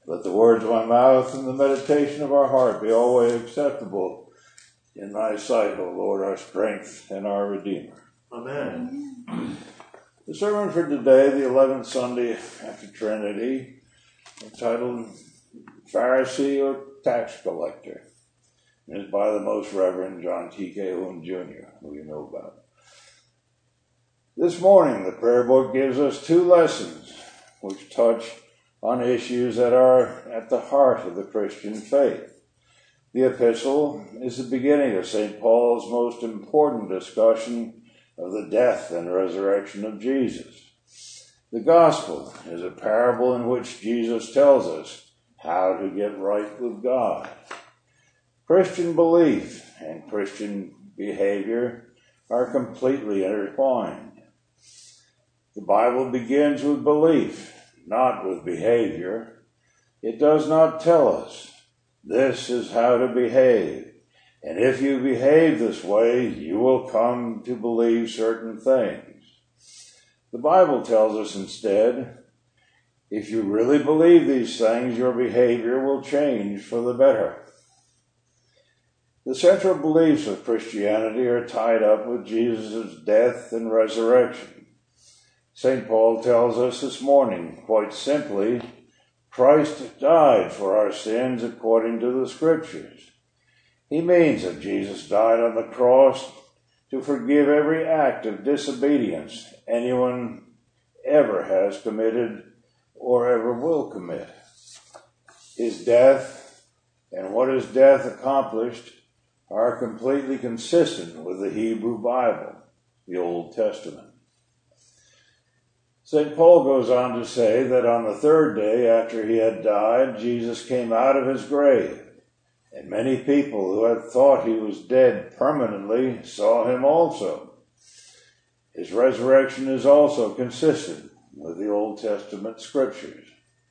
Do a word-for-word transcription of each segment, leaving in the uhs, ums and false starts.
Let the words of my mouth and the meditation of our heart be always acceptable in thy sight, O Lord, our strength and our Redeemer. Amen. The sermon for today, the eleventh Sunday after Trinity, entitled Pharisee or Tax Collector, is by the Most Reverend John T. Calhoun Junior, who you know about. This morning, the prayer book gives us two lessons which touch on issues that are at the heart of the Christian faith. The epistle is the beginning of Saint Paul's most important discussion of the death and resurrection of Jesus. The gospel is a parable in which Jesus tells us how to get right with God. Christian belief and Christian behavior are completely intertwined. The Bible begins with belief, not with behavior. It does not tell us, this is how to behave, and if you behave this way, you will come to believe certain things. The Bible tells us instead, if you really believe these things, your behavior will change for the better. The central beliefs of Christianity are tied up with Jesus' death and resurrection. Saint Paul tells us this morning, quite simply, Christ died for our sins according to the Scriptures. He means that Jesus died on the cross to forgive every act of disobedience anyone ever has committed or ever will commit. His death and what his death accomplished are completely consistent with the Hebrew Bible, the Old Testament. Saint Paul goes on to say that on the third day after he had died, Jesus came out of his grave, and many people who had thought he was dead permanently saw him also. His resurrection is also consistent with the Old Testament Scriptures.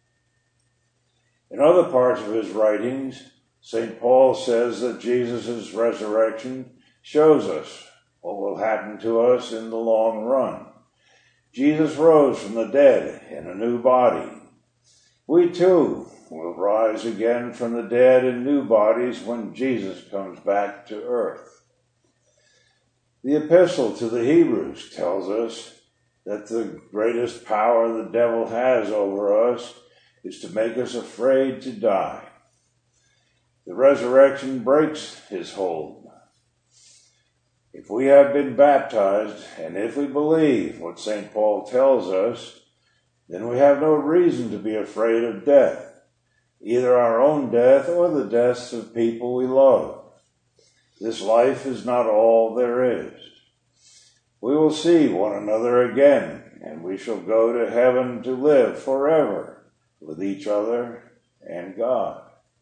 In other parts of his writings, Saint Paul says that Jesus' resurrection shows us what will happen to us in the long run. Jesus rose from the dead in a new body. We too will rise again from the dead in new bodies when Jesus comes back to earth. The epistle to the Hebrews tells us that the greatest power the devil has over us is to make us afraid to die. The resurrection breaks his hold. If we have been baptized, and if we believe what Saint Paul tells us, then we have no reason to be afraid of death, either our own death or the deaths of people we love. This life is not all there is. We will see one another again, and we shall go to heaven to live forever with each other and God.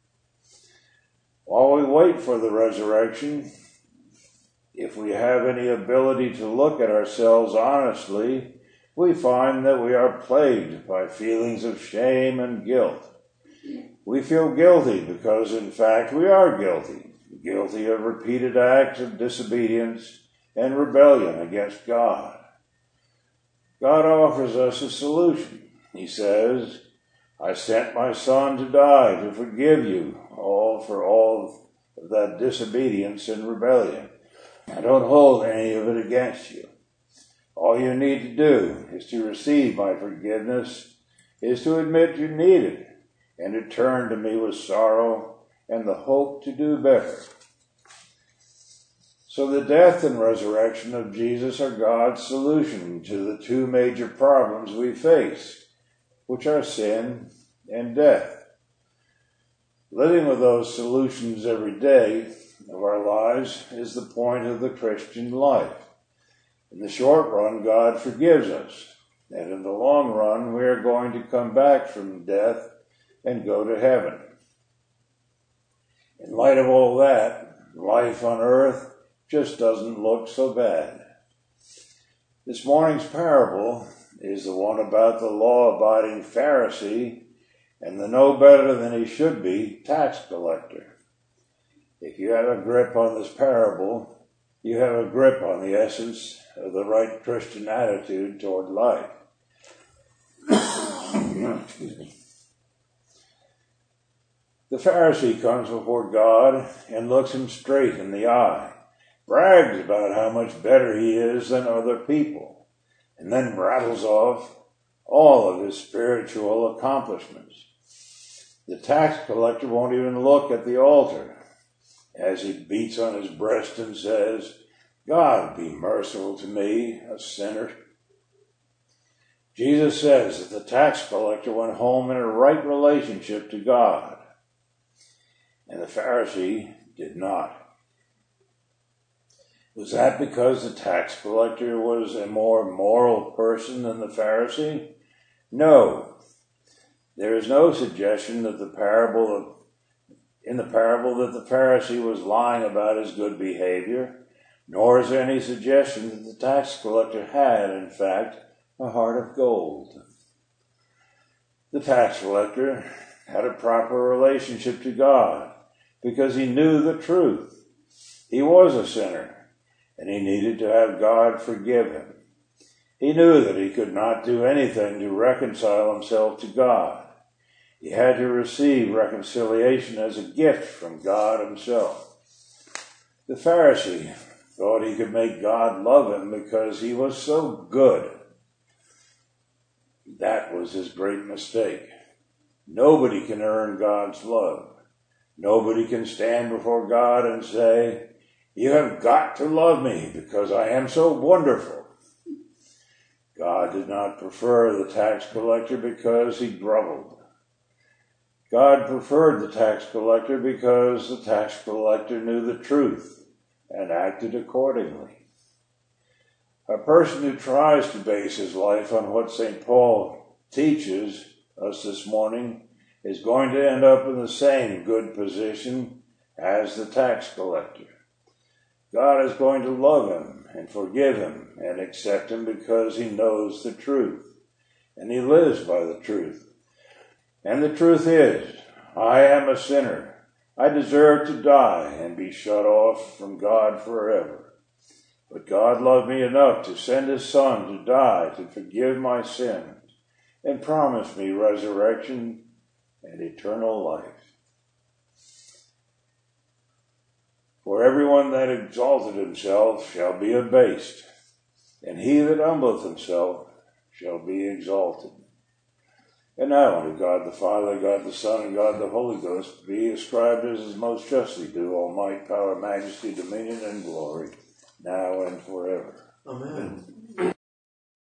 While we wait for the resurrection, if we have any ability to look at ourselves honestly, we find that we are plagued by feelings of shame and guilt. We feel guilty because, in fact, we are guilty, guilty of repeated acts of disobedience and rebellion against God. God offers us a solution. He says, I sent my Son to die to forgive you all for all of that disobedience and rebellion. I don't hold any of it against you. All you need to do is to receive my forgiveness, is to admit you need it, and to turn to me with sorrow and the hope to do better. So the death and resurrection of Jesus are God's solution to the two major problems we face, which are sin and death. Living with those solutions every day of our lives is the point of the Christian life. In the short run, God forgives us, and in the long run, we are going to come back from death and go to heaven. In light of all that, life on earth just doesn't look so bad. This morning's parable is the one about the law-abiding Pharisee and the no better than he should be tax collector. If you have a grip on this parable, you have a grip on the essence of the right Christian attitude toward life. Excuse me. The Pharisee comes before God and looks him straight in the eye, brags about how much better he is than other people, and then rattles off all of his spiritual accomplishments. The tax collector won't even look at the altar as he beats on his breast and says, "God, be merciful to me, a sinner." Jesus says that the tax collector went home in a right relationship to God, and the Pharisee did not. Was that because the tax collector was a more moral person than the Pharisee? No. There is no suggestion that the parable of, in the parable that the Pharisee was lying about his good behavior, nor is there any suggestion that the tax collector had, in fact, a heart of gold. The tax collector had a proper relationship to God because he knew the truth. He was a sinner, and he needed to have God forgive him. He knew that he could not do anything to reconcile himself to God. He had to receive reconciliation as a gift from God himself. The Pharisee thought he could make God love him because he was so good. That was his great mistake. Nobody can earn God's love. Nobody can stand before God and say, "You have got to love me because I am so wonderful." God did not prefer the tax collector because he groveled. God preferred the tax collector because the tax collector knew the truth and acted accordingly. A person who tries to base his life on what Saint Paul teaches us this morning is going to end up in the same good position as the tax collector. God is going to love him and forgive him and accept him because he knows the truth, and he lives by the truth. And the truth is, I am a sinner. I deserve to die and be shut off from God forever. But God loved me enough to send his Son to die to forgive my sins and promise me resurrection and eternal life. For everyone that exalted himself shall be abased, and he that humbleth himself shall be exalted. And now unto God the Father, God the Son, and God the Holy Ghost be ascribed as is most justly due all might, power, majesty, dominion, and glory, now and forever. Amen.